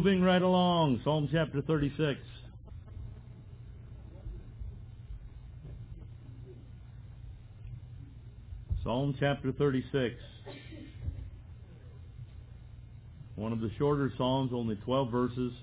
Moving right along, Psalm chapter 36. Psalm chapter 36. One of the shorter psalms, only 12 verses.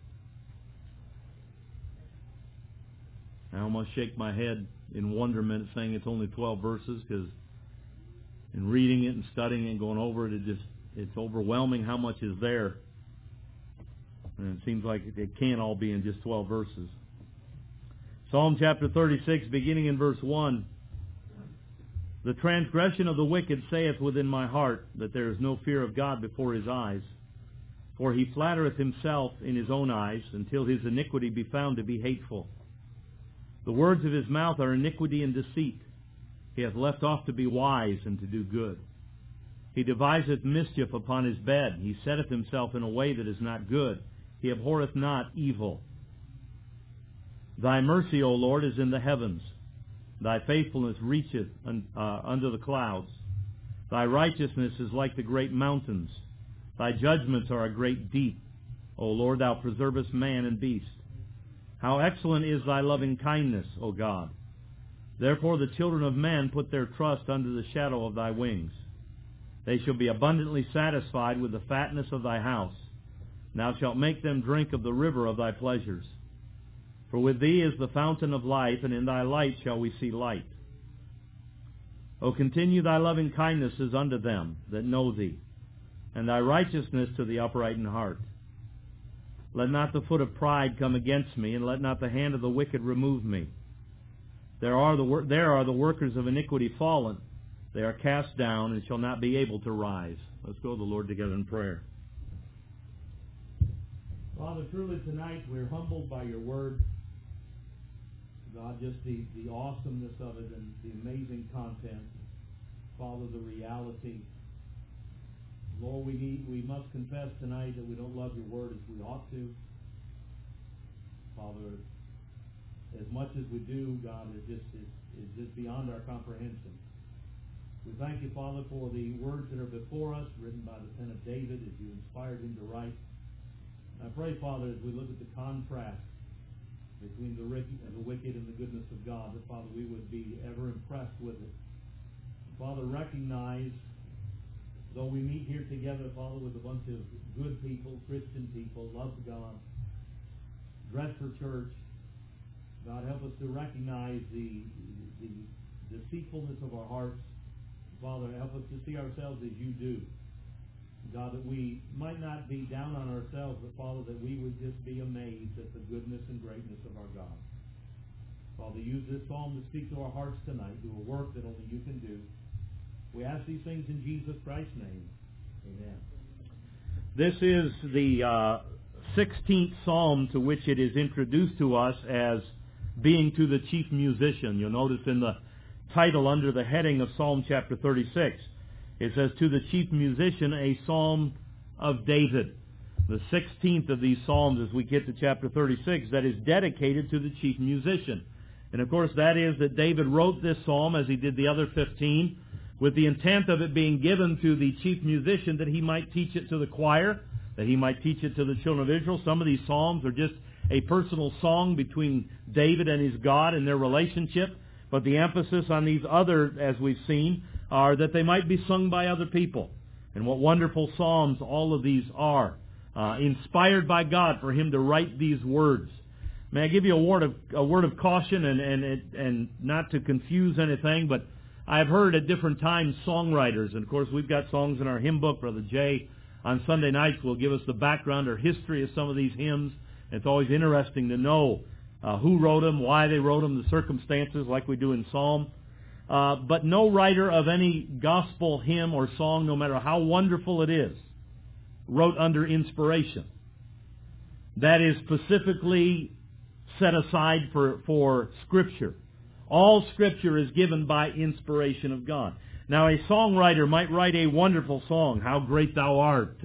I almost shake my head in wonderment saying it's only 12 verses, because in reading it and studying it and going over it, it's overwhelming how much is there. And it seems like it can't all be in just 12 verses. Psalm chapter 36, beginning in verse 1. The transgression of the wicked saith within my heart, that there is no fear of God before his eyes. For he flattereth himself in his own eyes, until his iniquity be found to be hateful. The words of his mouth are iniquity and deceit. He hath left off to be wise and to do good. He deviseth mischief upon his bed. He setteth himself in a way that is not good. He abhorreth not evil. Thy mercy, O Lord, is in the heavens. Thy faithfulness reacheth under the clouds. Thy righteousness is like the great mountains. Thy judgments are a great deep. O Lord, thou preservest man and beast. How excellent is thy loving kindness, O God! Therefore the children of men put their trust under the shadow of thy wings. They shall be abundantly satisfied with the fatness of thy house. Thou shalt make them drink of the river of thy pleasures. For with thee is the fountain of life, and in thy light shall we see light. O continue thy loving kindnesses unto them that know thee, and thy righteousness to the upright in heart. Let not the foot of pride come against me, and let not the hand of the wicked remove me. There are the workers of iniquity fallen. They are cast down, and shall not be able to rise. Let's go to the Lord together in prayer. Father, truly tonight we're humbled by your word. God, just the awesomeness of it and the amazing content. Father, the reality. Lord, we must confess tonight that we don't love your word as we ought to. Father, as much as we do, God, it's just beyond our comprehension. We thank you, Father, for the words that are before us, written by the pen of David as you inspired him to write. I pray, Father, as we look at the contrast between the wicked and the goodness of God, that, Father, we would be ever impressed with it. Father, recognize, though we meet here together, Father, with a bunch of good people, Christian people, love God, dress for church, God, help us to recognize the deceitfulness of our hearts. Father, help us to see ourselves as you do. God, that we might not be down on ourselves, but, Father, that we would just be amazed at the goodness and greatness of our God. Father, use this psalm to speak to our hearts tonight. Do a work that only you can do. We ask these things in Jesus Christ's name. Amen. This is the 16th psalm to which it is introduced to us as being to the chief musician. You'll notice in the title under the heading of Psalm chapter 36, it says, to the chief musician, a psalm of David. The 16th of these psalms, as we get to chapter 36, that is dedicated to the chief musician. And of course that is that David wrote this psalm, as he did the other 15, with the intent of it being given to the chief musician that he might teach it to the choir, that he might teach it to the children of Israel. Some of these psalms are just a personal song between David and his God and their relationship. But the emphasis on these other, as we've seen, are that they might be sung by other people. And what wonderful psalms all of these are, inspired by God for him to write these words. May I give you a word of caution, and not to confuse anything, but I've heard at different times songwriters, and of course we've got songs in our hymn book. Brother Jay on Sunday nights will give us the background or history of some of these hymns. It's always interesting to know who wrote them, why they wrote them, the circumstances, like we do in Psalm. But no writer of any gospel hymn or song, no matter how wonderful it is, wrote under inspiration. That is specifically set aside for Scripture. All Scripture is given by inspiration of God. Now, a songwriter might write a wonderful song, How Great Thou Art,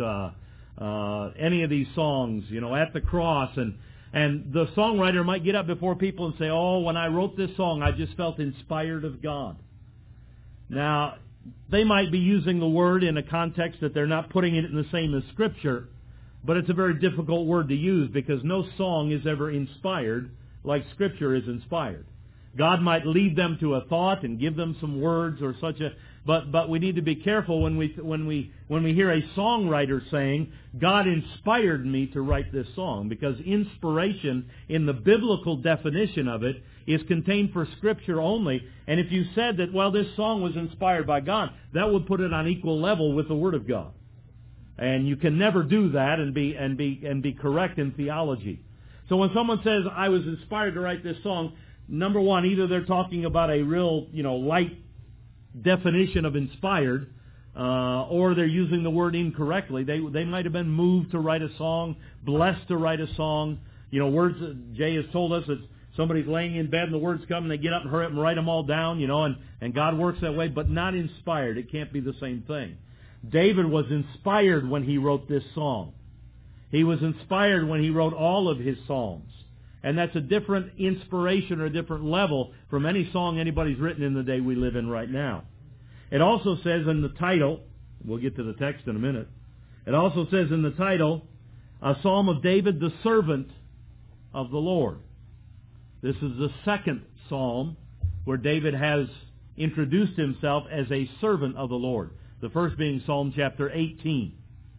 any of these songs, At the Cross, and the songwriter might get up before people and say, oh, when I wrote this song, I just felt inspired of God. Now, they might be using the word in a context that they're not putting it in the same as Scripture, but it's a very difficult word to use because no song is ever inspired like Scripture is inspired. God might lead them to a thought and give them some words or such a, but we need to be careful when we hear a songwriter saying, God inspired me to write this song, because inspiration in the biblical definition of it is contained for Scripture only. And if you said that, well, this song was inspired by God, that would put it on equal level with the Word of God. And you can never do that and be correct in theology. So when someone says, I was inspired to write this song, number one, either they're talking about a real, light definition of inspired, or they're using the word incorrectly. They might have been moved to write a song, blessed to write a song. Words that Jay has told us that somebody's laying in bed and the words come and they get up and hurry up and write them all down, and God works that way, but not inspired. It can't be the same thing. David was inspired when he wrote this song. He was inspired when he wrote all of his psalms. And that's a different inspiration or a different level from any song anybody's written in the day we live in right now. It also says in the title, we'll get to the text in a minute, it also says in the title, a psalm of David, the servant of the Lord. This is the second psalm where David has introduced himself as a servant of the Lord. The first being Psalm chapter 18.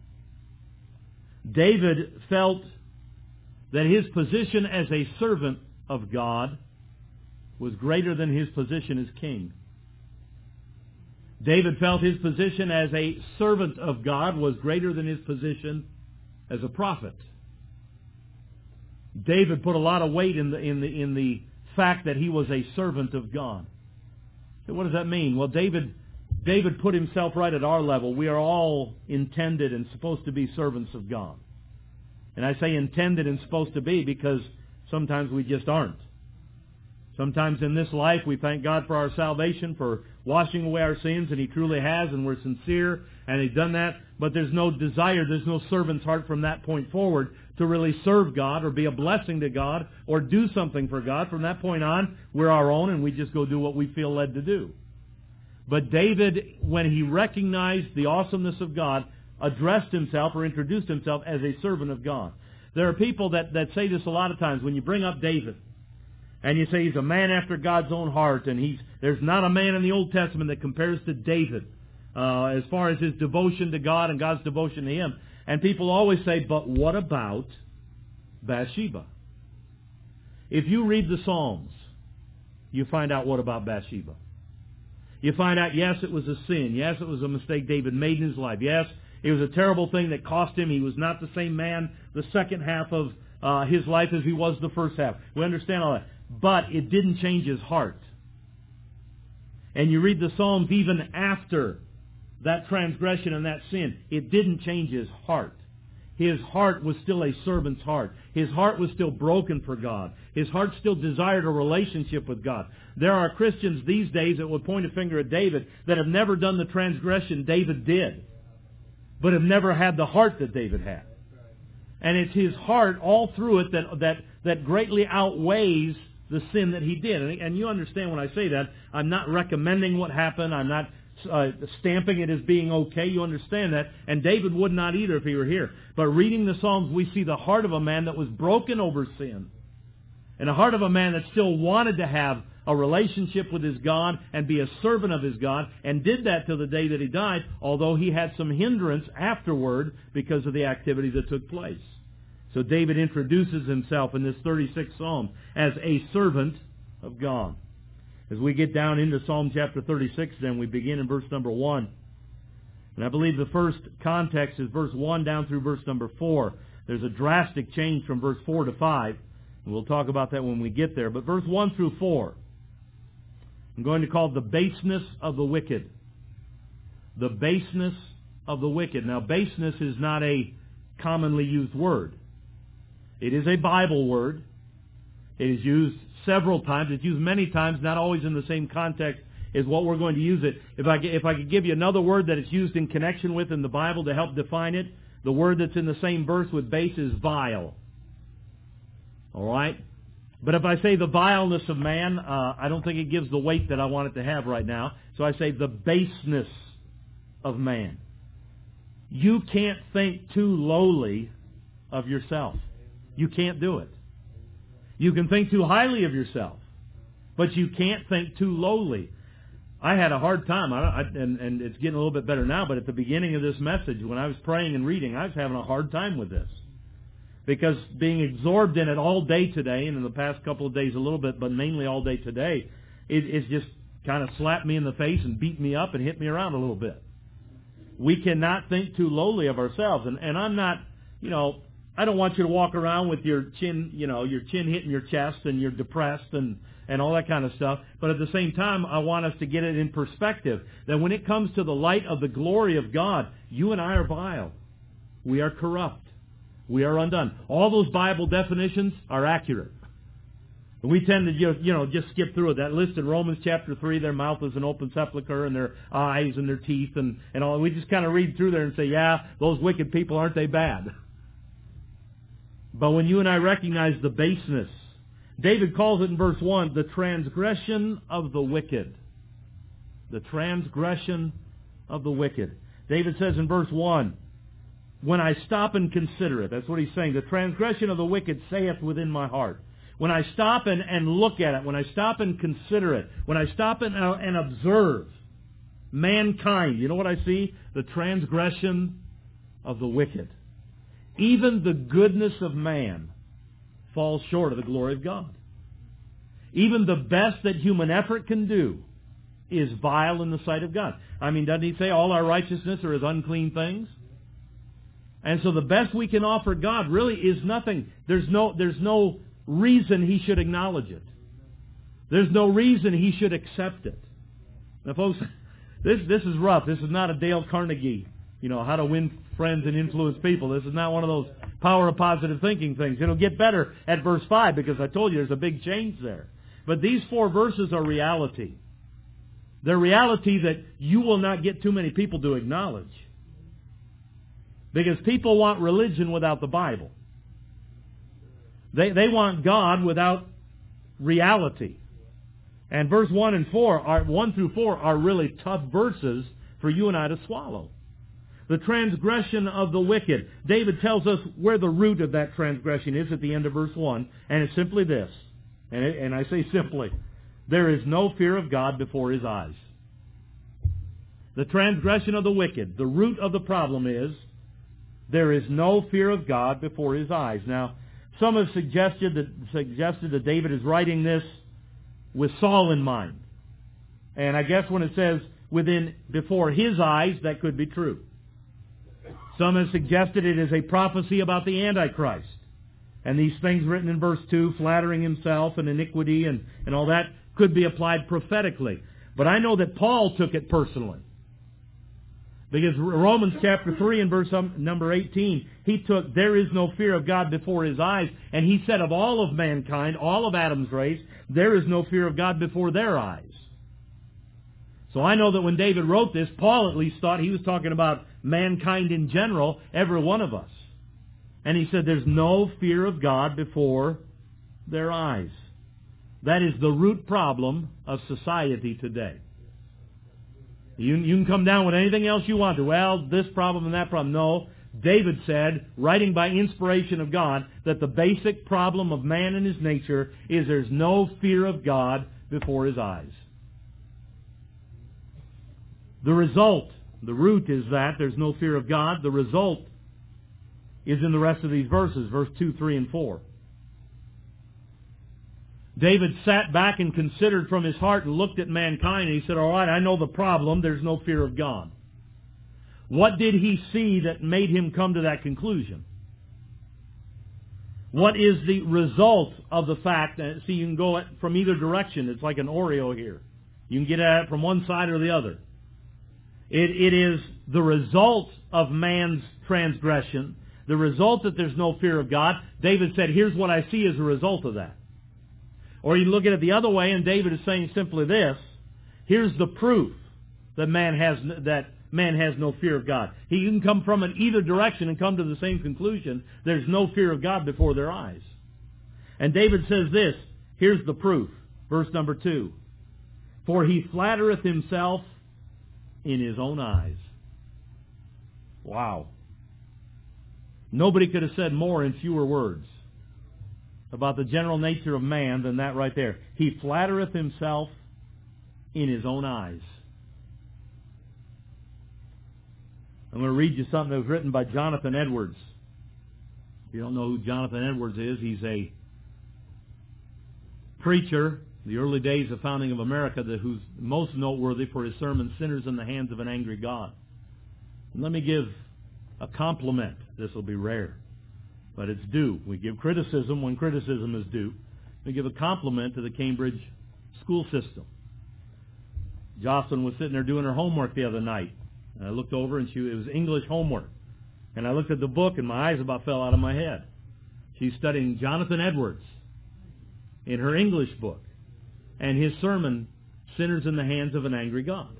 David felt that his position as a servant of God was greater than his position as king. David felt his position as a servant of God was greater than his position as a prophet. David put a lot of weight in the fact that he was a servant of God. So what does that mean? Well, David put himself right at our level. We are all intended and supposed to be servants of God. And I say intended and supposed to be because sometimes we just aren't. Sometimes in this life we thank God for our salvation, for washing away our sins, and He truly has, and we're sincere, and He's done that. But there's no desire, there's no servant's heart from that point forward to really serve God or be a blessing to God or do something for God. From that point on, we're our own and we just go do what we feel led to do. But David, when he recognized the awesomeness of God, addressed himself or introduced himself as a servant of God. There are people that say this a lot of times when you bring up David. And you say he's a man after God's own heart, and there's not a man in the Old Testament that compares to David as far as his devotion to God and God's devotion to him. And people always say, but what about Bathsheba? If you read the Psalms, you find out what about Bathsheba. You find out, yes, it was a sin. Yes, it was a mistake David made in his life. Yes, it was a terrible thing that cost him. He was not the same man the second half of his life as he was the first half. We understand all that. But it didn't change his heart. And you read the Psalms even after that transgression and that sin, it didn't change his heart. His heart was still a servant's heart. His heart was still broken for God. His heart still desired a relationship with God. There are Christians these days that would point a finger at David that have never done the transgression David did, but have never had the heart that David had. And it's his heart all through it that greatly outweighs the sin that he did. And you understand when I say that, I'm not recommending what happened. I'm not stamping it as being okay. You understand that. And David would not either if he were here. But reading the Psalms, we see the heart of a man that was broken over sin. And the heart of a man that still wanted to have a relationship with his God and be a servant of his God, and did that till the day that he died, although he had some hindrance afterward because of the activities that took place. So David introduces himself in this 36th Psalm as a servant of God. As we get down into Psalm chapter 36, then we begin in verse number 1. And I believe the first context is verse 1 down through verse number 4. There's a drastic change from verse 4 to 5. And we'll talk about that when we get there. But verse 1 through 4, I'm going to call the baseness of the wicked. The baseness of the wicked. Now, baseness is not a commonly used word. It is a Bible word. It is used several times. It's used many times, not always in the same context as what we're going to use it. If I could give you another word that it's used in connection with in the Bible to help define it, the word that's in the same verse with base is vile. All right? But if I say the vileness of man, I don't think it gives the weight that I want it to have right now. So I say the baseness of man. You can't think too lowly of yourself. You can't do it. You can think too highly of yourself, but you can't think too lowly. I had a hard time, and it's getting a little bit better now, but at the beginning of this message, when I was praying and reading, I was having a hard time with this. Because being absorbed in it all day today, and in the past couple of days a little bit, but mainly all day today, it's just kind of slapped me in the face and beat me up and hit me around a little bit. We cannot think too lowly of ourselves. And I'm not, I don't want you to walk around with your chin, your chin hitting your chest and you're depressed and all that kind of stuff. But at the same time, I want us to get it in perspective that when it comes to the light of the glory of God, you and I are vile. We are corrupt. We are undone. All those Bible definitions are accurate. We tend to just skip through it. That list in Romans chapter 3, their mouth is an open sepulcher, and their eyes and their teeth and all. We just kind of read through there and say, yeah, those wicked people, aren't they bad? But when you and I recognize the baseness, David calls it in verse 1, the transgression of the wicked. The transgression of the wicked. David says in verse 1, when I stop and consider it, that's what he's saying, the transgression of the wicked saith within my heart. When I stop and look at it, when I stop and consider it, when I stop and observe mankind, you know what I see? The transgression of the wicked. Even the goodness of man falls short of the glory of God. Even the best that human effort can do is vile in the sight of God. I mean, doesn't he say all our righteousness are as unclean things? And so the best we can offer God really is nothing. There's no reason he should acknowledge it. There's no reason he should accept it. Now, folks, this is rough. This is not a Dale Carnegie, how to win friends and influence people. This is not one of those power of positive thinking things. It'll get better at verse 5 because I told you there's a big change there. But these 4 verses are reality. They're reality that you will not get too many people to acknowledge. Because people want religion without the Bible. They want God without reality. And verse 1 through 4 are really tough verses for you and I to swallow. The transgression of the wicked. David tells us where the root of that transgression is at the end of verse 1. And it's simply this. And I say simply, there is no fear of God before His eyes. The transgression of the wicked. The root of the problem is there is no fear of God before His eyes. Now, some have suggested that David is writing this with Saul in mind. And I guess when it says before his eyes, that could be true. Some have suggested it is a prophecy about the Antichrist. And these things written in verse 2, flattering himself and iniquity and all that, could be applied prophetically. But I know that Paul took it personally. Because Romans chapter 3 and verse number 18, he took, there is no fear of God before His eyes. And he said of all of mankind, all of Adam's race, there is no fear of God before their eyes. So I know that when David wrote this, Paul at least thought he was talking about mankind in general, every one of us. And he said there's no fear of God before their eyes. That is the root problem of society today. You can come down with anything else you want to. Well, this problem and that problem. No. David said, writing by inspiration of God, that the basic problem of man and his nature is there's no fear of God before His eyes. The result, the root is that there's no fear of God. The result is in the rest of these verses, verse 2, 3, and 4. David sat back and considered from his heart and looked at mankind, and he said, all right, I know the problem. There's no fear of God. What did he see that made him come to that conclusion? What is the result of the fact that, see, you can go from either direction. It's like an Oreo here. You can get at it from one side or the other. It is the result of man's transgression, the result that there's no fear of God. David said, here's what I see as a result of that. Or you look at it the other way, and David is saying simply this, here's the proof that man has no fear of God. He can come from it either direction and come to the same conclusion. There's no fear of God before their eyes. And David says this, here's the proof, verse number 2. For he flattereth himself in his own eyes. Wow. Nobody could have said more in fewer words about the general nature of man than that right there. He flattereth himself in his own eyes. I'm going to read you something that was written by Jonathan Edwards. If you don't know who Jonathan Edwards is, he's a preacher, the early days of founding of America, who's most noteworthy for his sermon, Sinners in the Hands of an Angry God. And let me give a compliment. This will be rare, but it's due. We give criticism when criticism is due. We give a compliment to the Cambridge school system. Jocelyn was sitting there doing her homework the other night. And I looked over, and it was English homework. And I looked at the book, and my eyes about fell out of my head. She's studying Jonathan Edwards in her English book, and his sermon, Sinners in the Hands of an Angry God.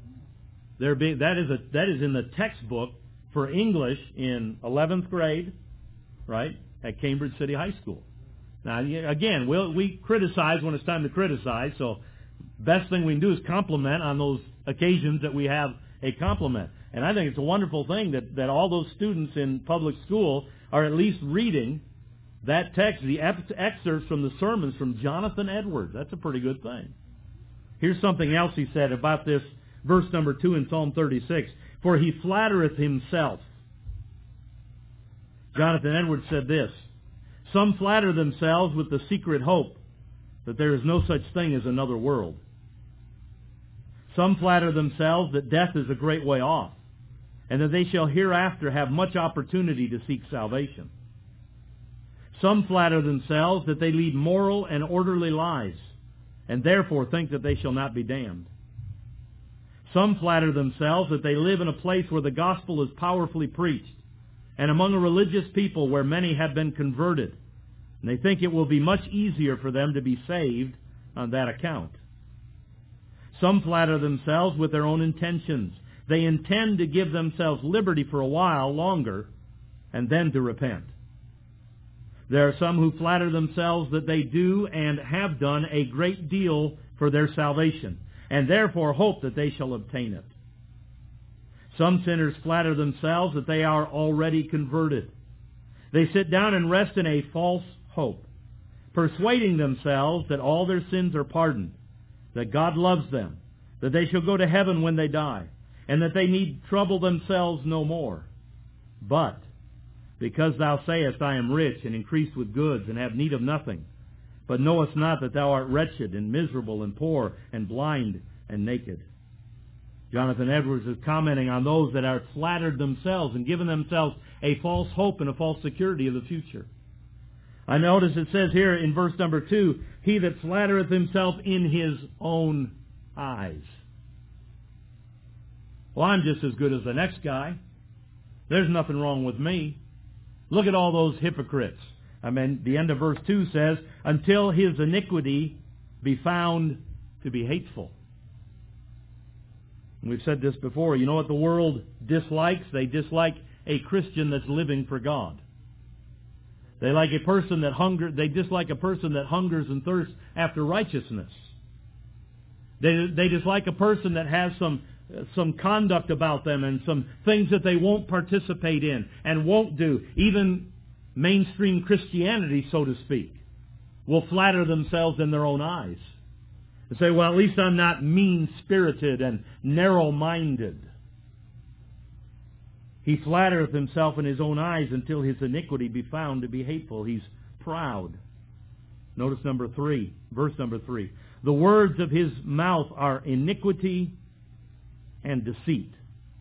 That is in the textbook for English in 11th grade, right, at Cambridge City High School. Now, again, we criticize when it's time to criticize, so best thing we can do is compliment on those occasions that we have a compliment. And I think it's a wonderful thing that all those students in public school are at least reading that text, the excerpts from the sermons from Jonathan Edwards. That's a pretty good thing. Here's something else he said about this, verse number 2 in Psalm 36. For he flattereth himself. Jonathan Edwards said this, some flatter themselves with the secret hope that there is no such thing as another world. Some flatter themselves that death is a great way off, and that they shall hereafter have much opportunity to seek salvation. Some flatter themselves that they lead moral and orderly lives, and therefore think that they shall not be damned. Some flatter themselves that they live in a place where the gospel is powerfully preached, and among a religious people where many have been converted, and they think it will be much easier for them to be saved on that account. Some flatter themselves with their own intentions. They intend to give themselves liberty for a while longer, and then to repent. There are some who flatter themselves that they do and have done a great deal for their salvation, and therefore hope that they shall obtain it. Some sinners flatter themselves that they are already converted. They sit down and rest in a false hope, persuading themselves that all their sins are pardoned, that God loves them, that they shall go to heaven when they die, and that they need trouble themselves no more. But because thou sayest, I am rich and increased with goods and have need of nothing, but knowest not that thou art wretched and miserable and poor and blind and naked. Jonathan Edwards is commenting on those that are flattered themselves and given themselves a false hope and a false security of the future. I notice it says here in verse number 2, he that flattereth himself in his own eyes. Well, I'm just as good as the next guy. There's nothing wrong with me. Look at all those hypocrites. I mean, the end of verse 2 says, until his iniquity be found to be hateful. And we've said this before. You know what the world dislikes? They dislike a Christian that's living for God. They dislike a person that hungers and thirsts after righteousness. They dislike a person that has some conduct about them and some things that they won't participate in and won't do. Even mainstream Christianity, so to speak, will flatter themselves in their own eyes and say, well, at least I'm not mean-spirited and narrow-minded. He flattereth himself in his own eyes until his iniquity be found to be hateful. He's proud. Notice verse number 3. The words of his mouth are iniquity and deceit.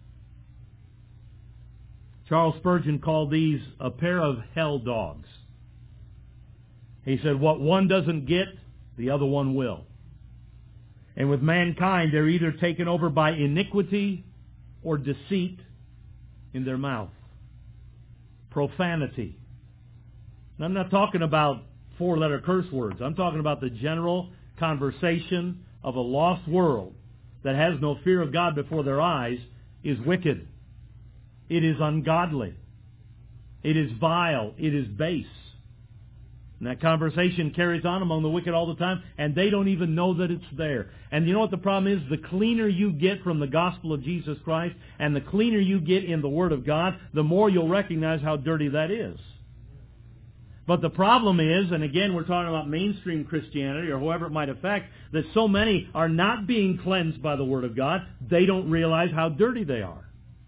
Charles Spurgeon called these a pair of hell dogs. He said, what one doesn't get, the other one will. And with mankind, they're either taken over by iniquity or deceit in their mouth. Profanity. And I'm not talking about 4-letter curse words. I'm talking about the general conversation of a lost world that has no fear of God before their eyes is wicked. It is ungodly. It is vile. It is base. And that conversation carries on among the wicked all the time, and they don't even know that it's there. And you know what the problem is? The cleaner you get from the gospel of Jesus Christ, and the cleaner you get in the Word of God, the more you'll recognize how dirty that is. But the problem is, and again we're talking about mainstream Christianity or whoever it might affect, that so many are not being cleansed by the Word of God, they don't realize how dirty they are.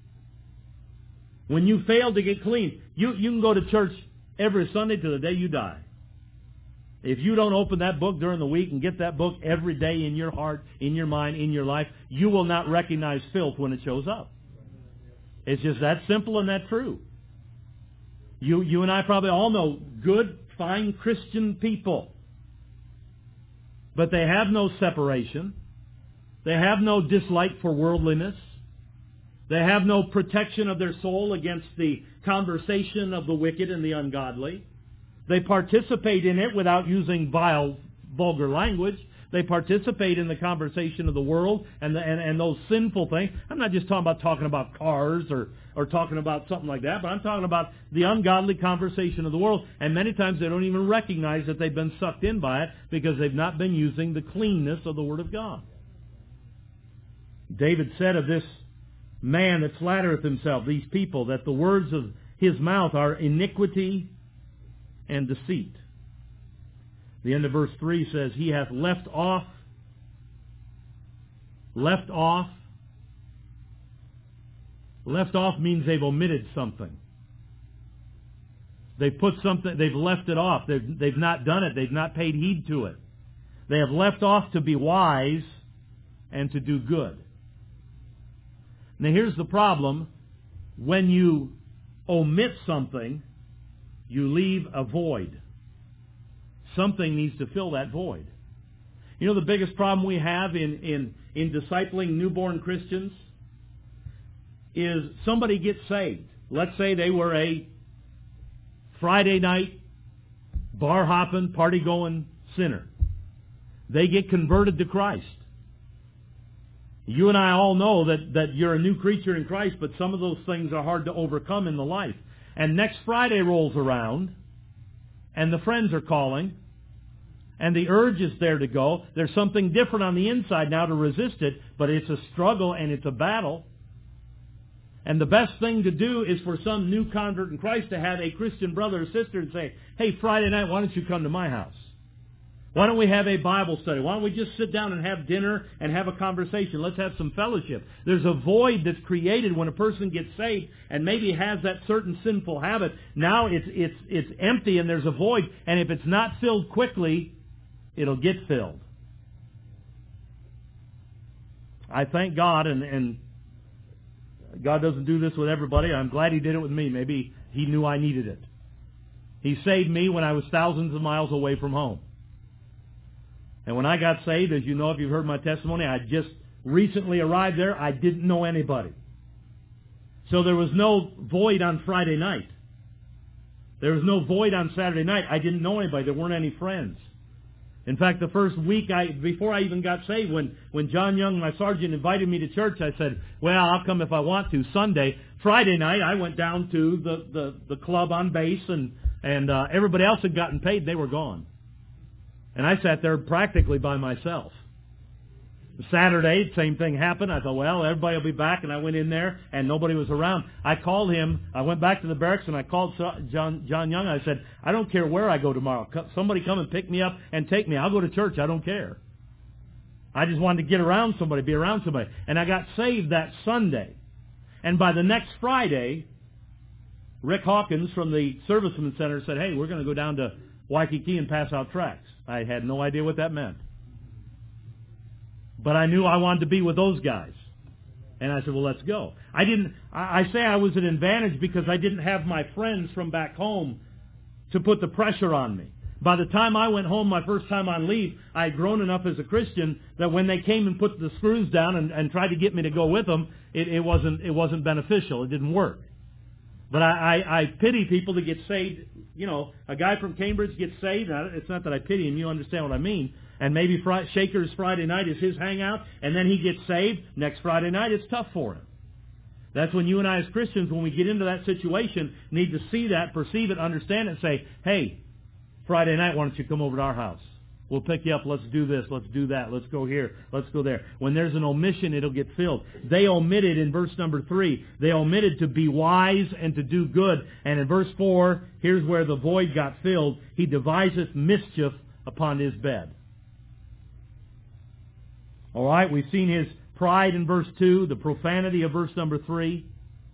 When you fail to get clean, you can go to church every Sunday to the day you die. If you don't open that book during the week and get that book every day in your heart, in your mind, in your life, you will not recognize filth when it shows up. It's just that simple and that true. You and I probably all know good, fine Christian people. But they have no separation. They have no dislike for worldliness. They have no protection of their soul against the conversation of the wicked and the ungodly. They participate in it without using vile, vulgar language. They participate in the conversation of the world and those sinful things. I'm not just talking about cars or talking about something like that, but I'm talking about the ungodly conversation of the world. And many times they don't even recognize that they've been sucked in by it because they've not been using the cleanness of the Word of God. David said of this man that flattereth himself, these people, that the words of his mouth are iniquity and deceit. The end of verse 3 says, he hath left off. Left off means they've omitted something. They've put something, they've left it off. They've not done it. They've not paid heed to it. They have left off to be wise and to do good. Now here's the problem. When you omit something, you leave a void. Something needs to fill that void. You know the biggest problem we have in discipling newborn Christians is somebody gets saved. Let's say they were a Friday night, bar-hopping, party-going sinner. They get converted to Christ. You and I all know that you're a new creature in Christ, but some of those things are hard to overcome in the life. And next Friday rolls around, and the friends are calling, and the urge is there to go. There's something different on the inside now to resist it, but it's a struggle and it's a battle. And the best thing to do is for some new convert in Christ to have a Christian brother or sister and say, hey, Friday night, why don't you come to my house? Why don't we have a Bible study? Why don't we just sit down and have dinner and have a conversation? Let's have some fellowship. There's a void that's created when a person gets saved and maybe has that certain sinful habit. Now it's empty and there's a void. And if it's not filled quickly, it'll get filled. I thank God, and God doesn't do this with everybody. I'm glad He did it with me. Maybe He knew I needed it. He saved me when I was thousands of miles away from home. And when I got saved, as you know, if you've heard my testimony, I just recently arrived there. I didn't know anybody. So there was no void on Friday night. There was no void on Saturday night. I didn't know anybody. There weren't any friends. In fact, the first week, before I even got saved, when John Young, my sergeant, invited me to church, I said, well, I'll come if I want to. Sunday, Friday night, I went down to the club on base, and everybody else had gotten paid. They were gone. And I sat there practically by myself. Saturday, same thing happened. I thought, well, everybody will be back, and I went in there, and nobody was around. I called him. I went back to the barracks, and I called John Young. I said, I don't care where I go tomorrow. Somebody come and pick me up and take me. I'll go to church. I don't care. I just wanted to get around somebody, be around somebody. And I got saved that Sunday. And by the next Friday, Rick Hawkins from the Serviceman Center said, hey, we're going to go down to Waikiki and pass out tracts. I had no idea what that meant. But I knew I wanted to be with those guys. And I said, well, let's go. I say I was at an advantage because I didn't have my friends from back home to put the pressure on me. By the time I went home my first time on leave, I had grown enough as a Christian that when they came and put the screws down and tried to get me to go with them, it wasn't beneficial. It didn't work. But I pity people that get saved. You know, a guy from Cambridge gets saved. It's not that I pity him. You understand what I mean. And maybe Shaker's Friday night is his hangout, and then he gets saved. Next Friday night, it's tough for him. That's when you and I as Christians, when we get into that situation, need to see that, perceive it, understand it, and say, hey, Friday night, why don't you come over to our house? We'll pick you up. Let's do this. Let's do that. Let's go here. Let's go there. When there's an omission, it'll get filled. They omitted in verse number 3. They omitted to be wise and to do good. And in verse 4, here's where the void got filled. He deviseth mischief upon his bed. All right, we've seen his pride in verse 2, the profanity of verse number 3.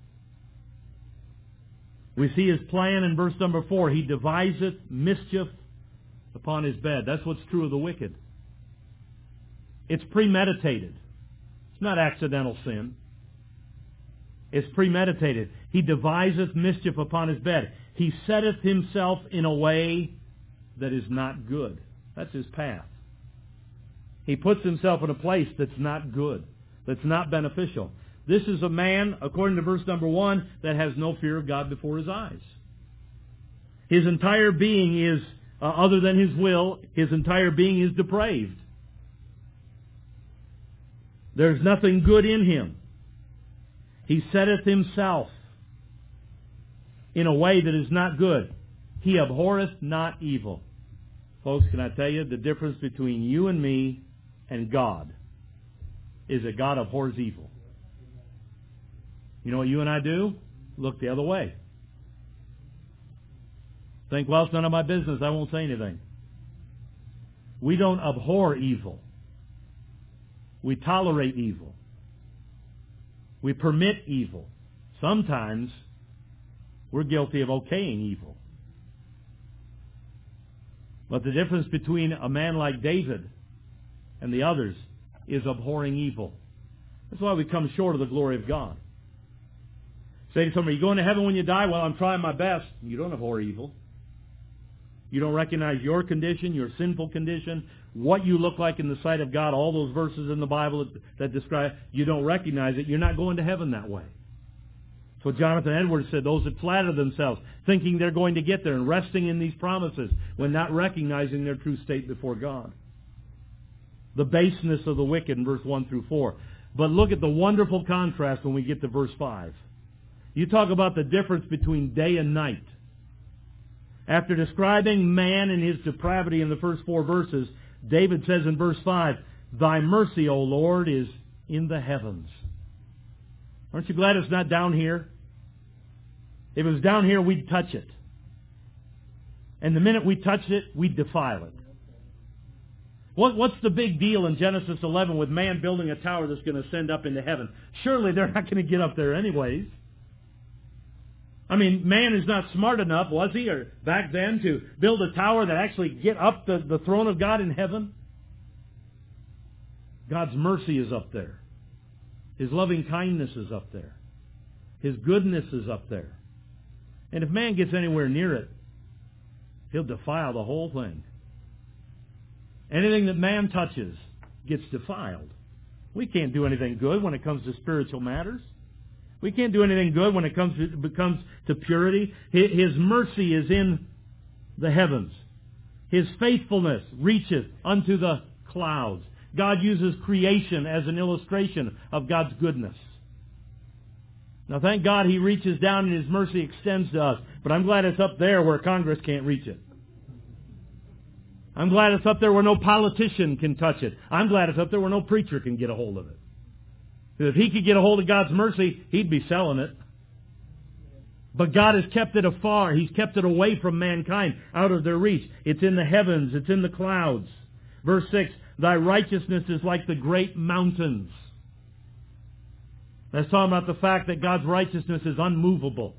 We see his plan in verse number 4. He deviseth mischief upon his bed. That's what's true of the wicked. It's premeditated. It's not accidental sin. It's premeditated. He deviseth mischief upon his bed. He setteth himself in a way that is not good. That's his path. He puts himself in a place that's not good, that's not beneficial. This is a man, according to verse number 1, that has no fear of God before his eyes. His entire being is, other than his will, his entire being is depraved. There's nothing good in him. He setteth himself in a way that is not good. He abhorreth not evil. Folks, can I tell you, the difference between you and me and God is that God abhors evil. You know what you and I do? Look the other way. Think, well, it's none of my business. I won't say anything. We don't abhor evil. We tolerate evil. We permit evil. Sometimes we're guilty of okaying evil. But the difference between a man like David and the others is abhorring evil. That's why we come short of the glory of God. Say to somebody, you going to heaven when you die? Well, I'm trying my best. You don't abhor evil. You don't recognize your condition, your sinful condition, what you look like in the sight of God, all those verses in the Bible that describe, you don't recognize it. You're not going to heaven that way. So Jonathan Edwards said, those that flatter themselves, thinking they're going to get there and resting in these promises when not recognizing their true state before God. The baseness of the wicked in verse 1 through 4. But look at the wonderful contrast when we get to verse 5. You talk about the difference between day and night. After describing man and his depravity in the first 4 verses, David says in verse 5, Thy mercy, O Lord, is in the heavens. Aren't you glad it's not down here? If it was down here, we'd touch it. And the minute we touched it, we'd defile it. What's the big deal in Genesis 11 with man building a tower that's going to send up into heaven? Surely they're not going to get up there anyways. I mean, man is not smart enough, was he, or back then, to build a tower that actually get up the throne of God in heaven? God's mercy is up there. His loving kindness is up there. His goodness is up there. And if man gets anywhere near it, he'll defile the whole thing. Anything that man touches gets defiled. We can't do anything good when it comes to spiritual matters. We can't do anything good when it comes to purity. His mercy is in the heavens. His faithfulness reacheth unto the clouds. God uses creation as an illustration of God's goodness. Now thank God He reaches down and His mercy extends to us. But I'm glad it's up there where Congress can't reach it. I'm glad it's up there where no politician can touch it. I'm glad it's up there where no preacher can get a hold of it. Because if he could get a hold of God's mercy, he'd be selling it. But God has kept it afar. He's kept it away from mankind, out of their reach. It's in the heavens. It's in the clouds. Verse 6, Thy righteousness is like the great mountains. That's talking about the fact that God's righteousness is unmovable.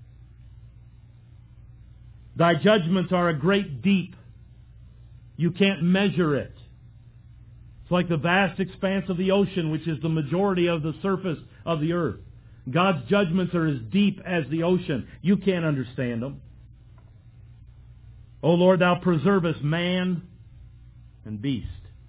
Thy judgments are a great deep. You can't measure it. It's like the vast expanse of the ocean, which is the majority of the surface of the earth. God's judgments are as deep as the ocean. You can't understand them. O Lord, Thou preservest man and beast.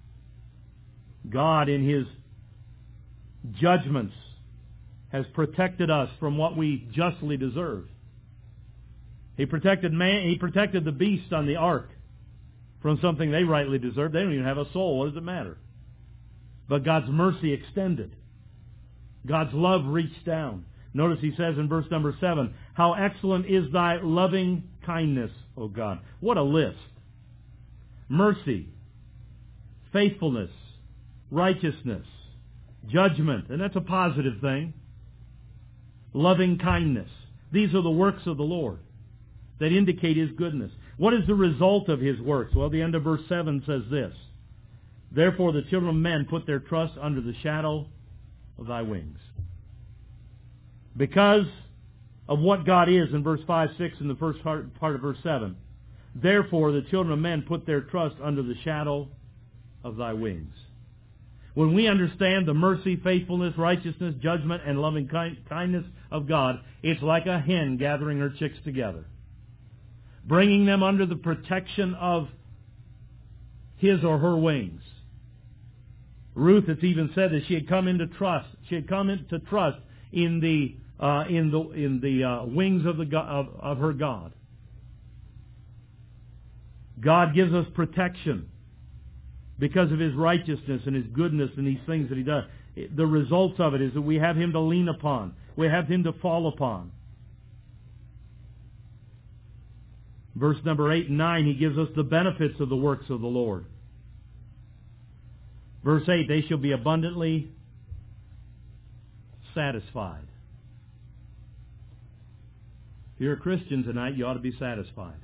God, in His judgments, has protected us from what we justly deserve. He protected man. He protected the beast on the ark from something they rightly deserve. They don't even have a soul. What does it matter? But God's mercy extended. God's love reached down. Notice He says in verse number 7, How excellent is Thy loving kindness, O God. What a list. mercy, faithfulness, righteousness, judgment, and that's a positive thing, loving kindness. These are the works of the Lord that indicate His goodness. What is the result of His works? Well, the end of verse 7 says this, therefore the children of men put their trust under the shadow of Thy wings. Because of what God is in verse 5, 6, and the first part of verse 7, therefore the children of men put their trust under the shadow of Thy wings. When we understand the mercy, faithfulness, righteousness, judgment, and loving kindness of God, it's like a hen gathering her chicks together, bringing them under the protection of His or her wings. Ruth, it's even said that she had come into trust. She had come into trust in the wings of her God. God gives us protection because of His righteousness and His goodness and these things that He does. The results of it is that we have Him to lean upon. We have Him to fall upon. Verse number 8 and 9, He gives us the benefits of the works of the Lord. Verse 8, they shall be abundantly satisfied. If you're a Christian tonight, you ought to be satisfied.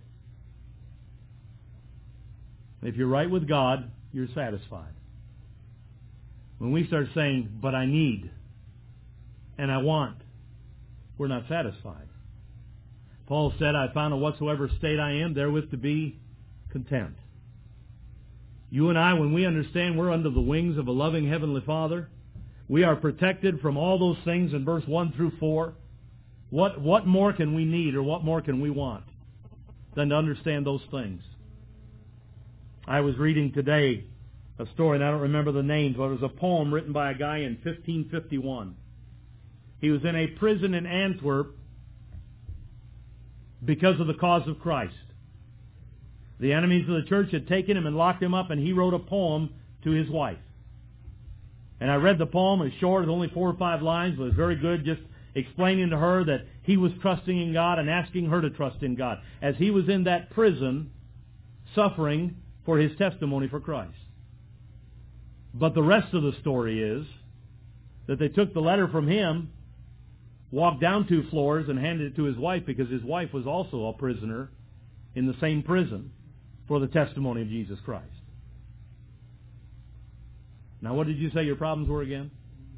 If you're right with God, you're satisfied. When we start saying, but I need, and I want, we're not satisfied. Paul said, I found in whatsoever state I am, therewith to be content. You and I, when we understand we're under the wings of a loving Heavenly Father, we are protected from all those things in verse 1 through 4. What more can we need or what more can we want than to understand those things? I was reading today a story, and I don't remember the names, but it was a poem written by a guy in 1551. He was in a prison in Antwerp because of the cause of Christ. The enemies of the church had taken him and locked him up, and he wrote a poem to his wife. And I read the poem. It's short. It's only 4 or 5 lines, but it's very good, just explaining to her that he was trusting in God and asking her to trust in God as he was in that prison suffering for his testimony for Christ. But the rest of the story is that they took the letter from him, walked down 2 floors, and handed it to his wife, because his wife was also a prisoner in the same prison for the testimony of Jesus Christ. Now, what did you say your problems were again?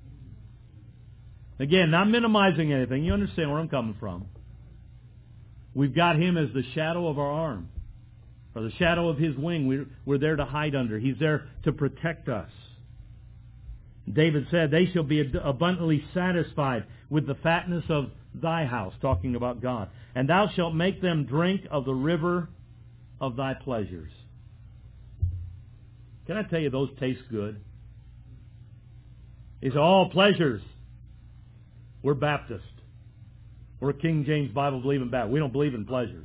Again, not minimizing anything. You understand where I'm coming from. We've got Him as the shadow of our arm, or the shadow of His wing. We're there to hide under. He's there to protect us. David said, they shall be abundantly satisfied with the fatness of Thy house, talking about God. And Thou shalt make them drink of the river of Thy pleasures. Can I tell you, those taste good? It's all pleasures. We're Baptist. We're King James Bible believing Baptist. We don't believe in pleasures.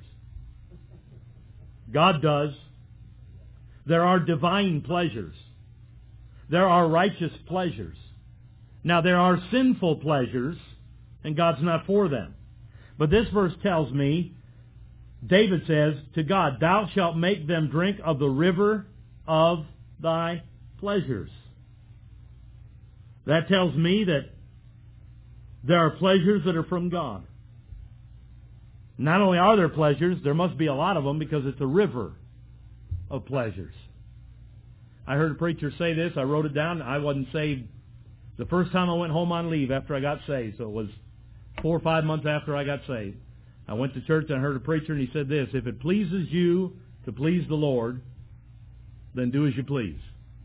God does. There are divine pleasures. There are righteous pleasures. Now, there are sinful pleasures, and God's not for them. But this verse tells me, David says to God, Thou shalt make them drink of the river of Thy pleasures. That tells me that there are pleasures that are from God. Not only are there pleasures, there must be a lot of them, because it's a river of pleasures. I heard a preacher say this. I wrote it down. I wasn't saved the first time I went home on leave after I got saved. So it was 4 or 5 months after I got saved. I went to church and I heard a preacher, and he said this: if it pleases you to please the Lord, then do as you please.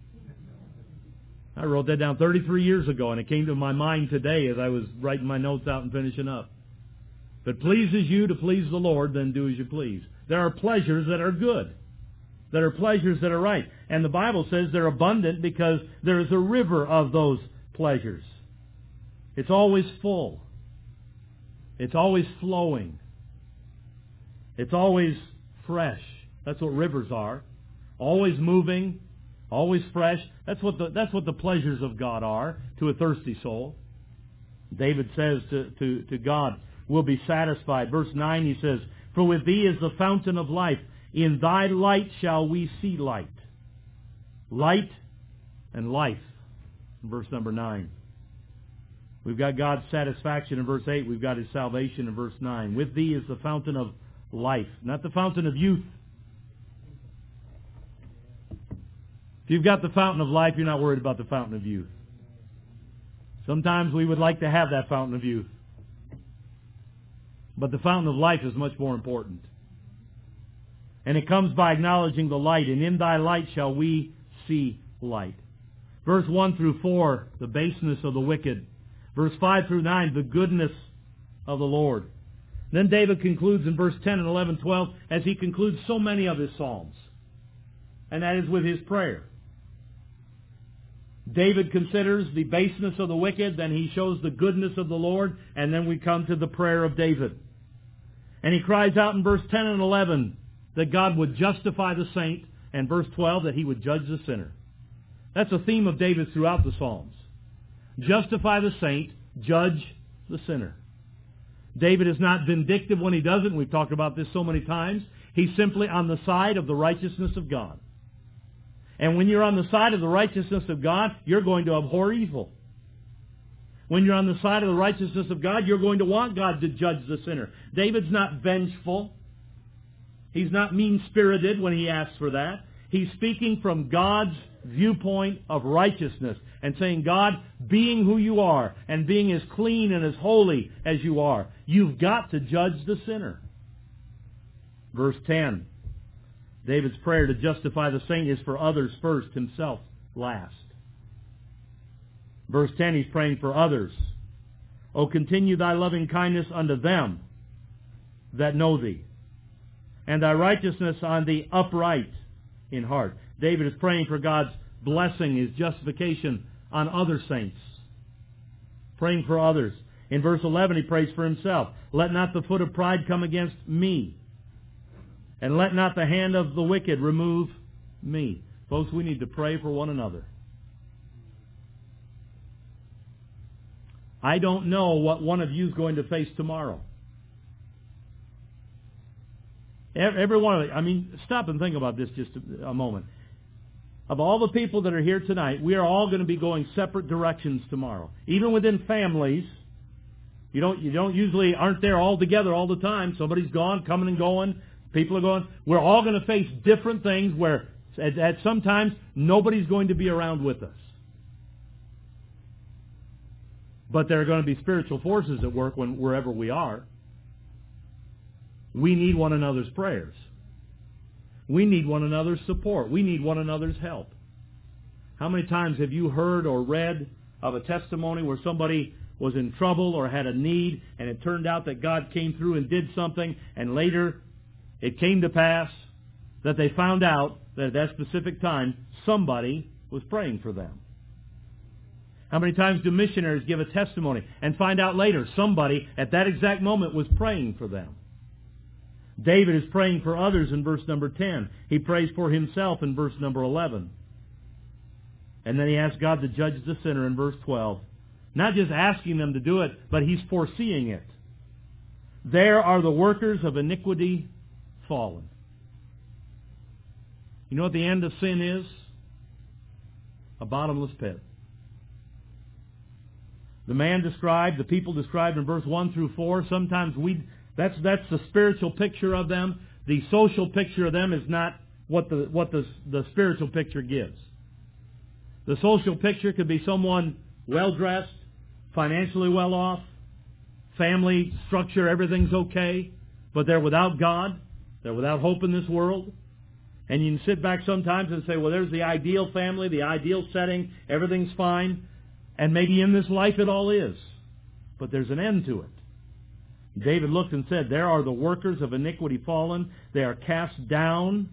I wrote that down 33 years ago, and it came to my mind today as I was writing my notes out and finishing up. If it pleases you to please the Lord, then do as you please. There are pleasures that are good. There are pleasures that are right. And the Bible says they're abundant because there is a river of those pleasures. It's always full. It's always flowing. It's always fresh. That's what rivers are. Always moving, always fresh. That's what the pleasures of God are to a thirsty soul. David says to God, we'll be satisfied. Verse 9, he says, for with Thee is the fountain of life. In thy light shall we see light. Light and life. Verse number 9. We've got God's satisfaction in verse 8. We've got His salvation in verse 9. With thee is the fountain of life, not the fountain of youth. If you've got the fountain of life, you're not worried about the fountain of youth. Sometimes we would like to have that fountain of youth. But the fountain of life is much more important. And it comes by acknowledging the light. And in thy light shall we see light. Verse 1 through 4, the baseness of the wicked. Verse 5 through 9, the goodness of the Lord. Then David concludes in verse 10 and 11, 12, as he concludes so many of his psalms. And that is with his prayer. David considers the baseness of the wicked, then he shows the goodness of the Lord, and then we come to the prayer of David. And he cries out in verse 10 and 11 that God would justify the saint, and verse 12 that He would judge the sinner. That's a theme of David throughout the Psalms. Justify the saint, judge the sinner. David is not vindictive when he does it, and we've talked about this so many times. He's simply on the side of the righteousness of God. And when you're on the side of the righteousness of God, you're going to abhor evil. When you're on the side of the righteousness of God, you're going to want God to judge the sinner. David's not vengeful. He's not mean-spirited when he asks for that. He's speaking from God's viewpoint of righteousness and saying, God, being who you are and being as clean and as holy as you are, you've got to judge the sinner. Verse 10. David's prayer to justify the saint is for others first, himself last. Verse 10, he's praying for others. O continue thy loving kindness unto them that know thee, and thy righteousness on the upright in heart. David is praying for God's blessing, His justification on other saints. Praying for others. In verse 11 he prays for himself. Let not the foot of pride come against me, and let not the hand of the wicked remove me. Folks, we need to pray for one another. I don't know what one of you is going to face tomorrow. Every one of you. Stop and think about this just a moment. Of all the people that are here tonight, we are all going to be going separate directions tomorrow. Even within families, you don't usually aren't there all together all the time. Somebody's gone, coming and going. People are going. We're all going to face different things where at sometimes nobody's going to be around with us. But there are going to be spiritual forces at work wherever we are. We need one another's prayers. We need one another's support. We need one another's help. How many times have you heard or read of a testimony where somebody was in trouble or had a need, and it turned out that God came through and did something, and later it came to pass that they found out that at that specific time somebody was praying for them? How many times do missionaries give a testimony and find out later somebody at that exact moment was praying for them? David is praying for others in verse number 10. He prays for himself in verse number 11. And then he asks God to judge the sinner in verse 12. Not just asking them to do it, but he's foreseeing it. There are the workers of iniquity fallen. You know what the end of sin is? A bottomless pit. The man described, the people described in verse 1 through 4, sometimes that's the spiritual picture of them. The social picture of them is not what the spiritual picture gives. The social picture could be someone well-dressed, financially well-off, family structure, everything's okay, but they're without God. They're without hope in this world. And you can sit back sometimes and say, well, there's the ideal family, the ideal setting, everything's fine. And maybe in this life it all is. But there's an end to it. David looked and said, there are the workers of iniquity fallen. They are cast down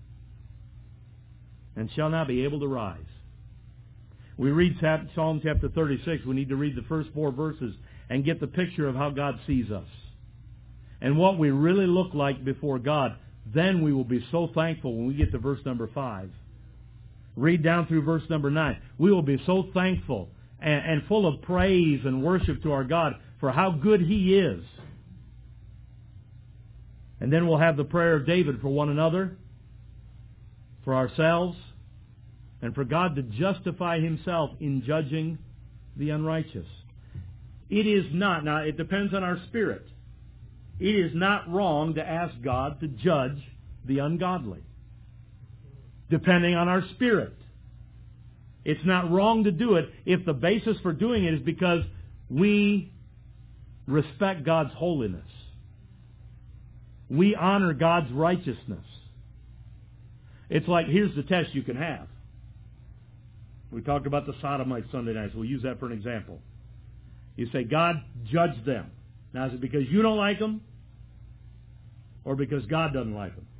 and shall not be able to rise. We read Psalm chapter 36. We need to read the first 4 verses and get the picture of how God sees us. And what we really look like before God. Then we will be so thankful when we get to verse number 5. Read down through verse number 9. We will be so thankful and full of praise and worship to our God for how good He is. And then we'll have the prayer of David for one another, for ourselves, and for God to justify Himself in judging the unrighteous. It is not, now it depends on our spirit, it is not wrong to ask God to judge the ungodly, depending on our spirit. It's not wrong to do it if the basis for doing it is because we respect God's holiness. We honor God's righteousness. It's like, here's the test you can have. We talked about the Sodomites Sunday night, so we'll use that for an example. You say, God, judge them. Now, is it because you don't like them or because God doesn't like them?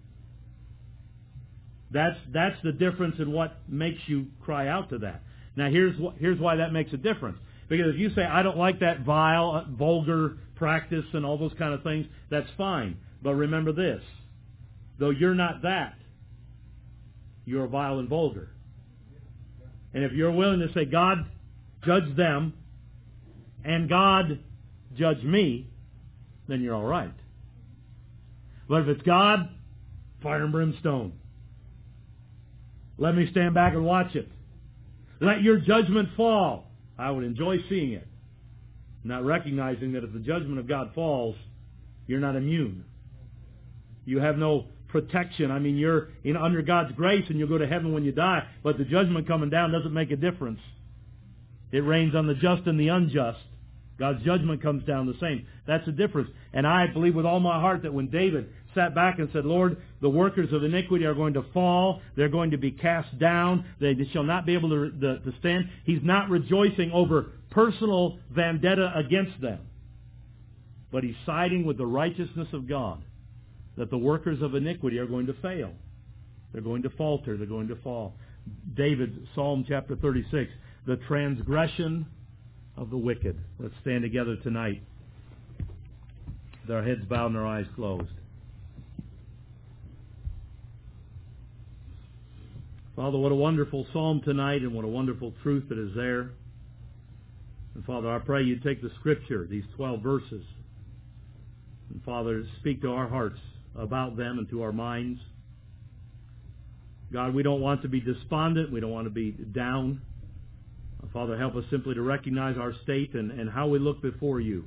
That's the difference in what makes you cry out to that. Now, here's why that makes a difference. Because if you say, I don't like that vile, vulgar practice and all those kind of things, that's fine. But remember this, though you're not that, you're vile and vulgar. And if you're willing to say, God, judge them, and God, judge me, then you're all right. But if it's God, fire and brimstone. Let me stand back and watch it. Let your judgment fall. I would enjoy seeing it. Not recognizing that if the judgment of God falls, you're not immune. You have no protection. I mean, you're under God's grace and you'll go to heaven when you die, but the judgment coming down doesn't make a difference. It rains on the just and the unjust. God's judgment comes down the same. That's the difference. And I believe with all my heart that when David sat back and said, Lord, the workers of iniquity are going to fall. They're going to be cast down. They shall not be able to stand. He's not rejoicing over personal vendetta against them. But he's siding with the righteousness of God, that the workers of iniquity are going to fail. They're going to falter. They're going to fall. David, Psalm chapter 36, the transgression of the wicked. Let's stand together tonight with our heads bowed and our eyes closed. Father, what a wonderful psalm tonight and what a wonderful truth that is there. And Father, I pray you take the Scripture, these 12 verses, and Father, speak to our hearts about them and to our minds. God, we don't want to be despondent. We don't want to be down. Father, help us simply to recognize our state and how we look before you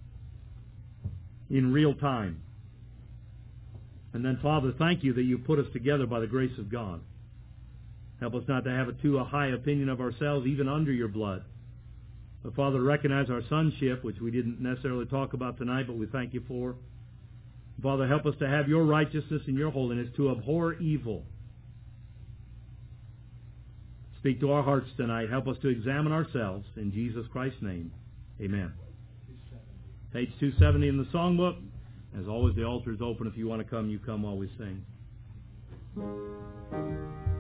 in real time. And then, Father, thank you that you put us together by the grace of God. Help us not to have too high opinion of ourselves, even under your blood. But, Father, recognize our sonship, which we didn't necessarily talk about tonight, but we thank you for. Father, help us to have your righteousness and your holiness, to abhor evil. Speak to our hearts tonight. Help us to examine ourselves. In Jesus Christ's name, amen. Page 270 in the songbook. As always, the altar is open. If you want to come, you come while we sing.